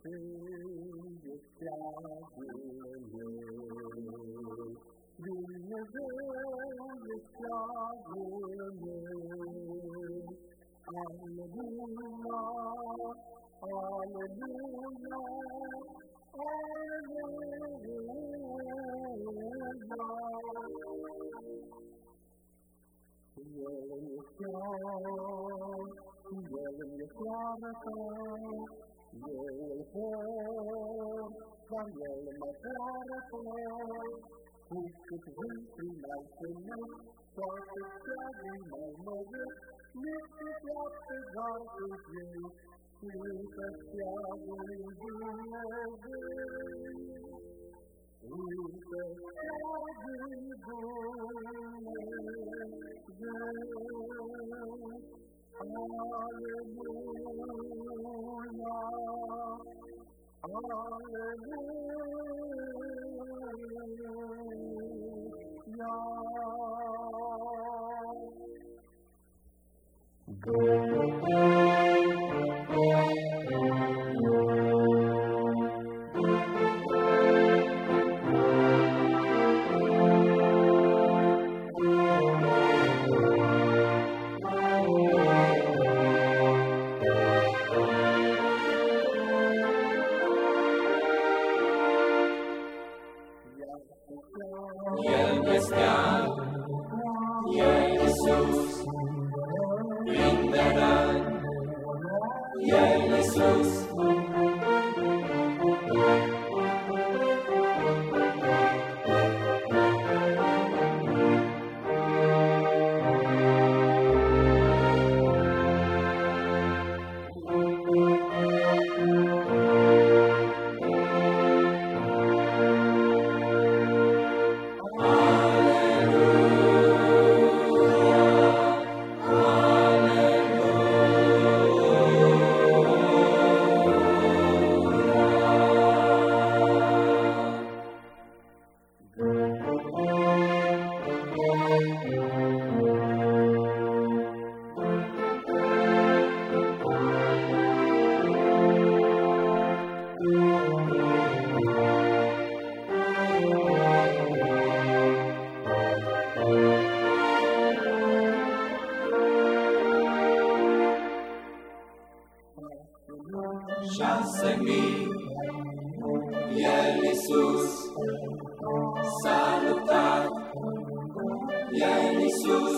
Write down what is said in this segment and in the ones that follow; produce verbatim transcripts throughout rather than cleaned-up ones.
Dumnezeu este steagul meu, Dumnezeu este steagul meu. Aleluia, aleluia, aleluia. El îmi steag, El îmi poartă, Eu îl pot, dar El mă poartă. Cu cât vântul mai frumos, toate steagul mai măresc, este toate gardul ei, încă steagul Dumnezeu. Încă steagul Dumnezeu. Aleluia, El este El Iisus, plin de răni, El Iisus. Șase mii, El Iisus, s-a luptat, El Iisus.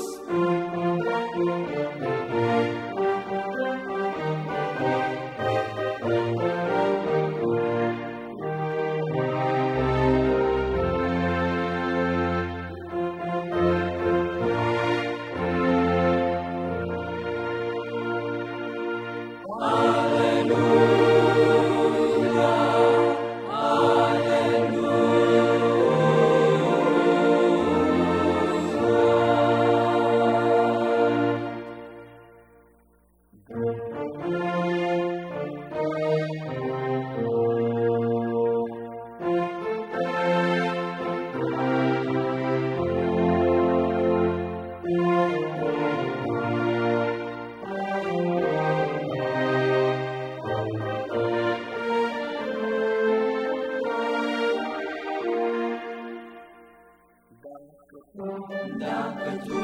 Dacă tu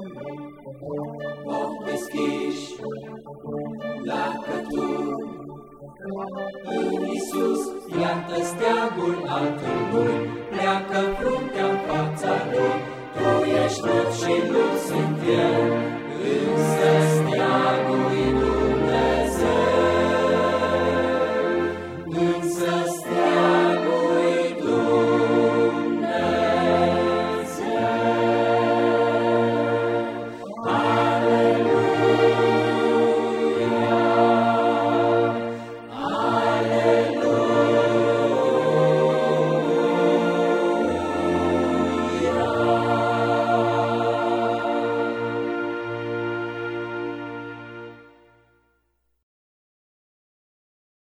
o deschiși, dacă tu în Iisus, iată steagul altului, pleacă fruntea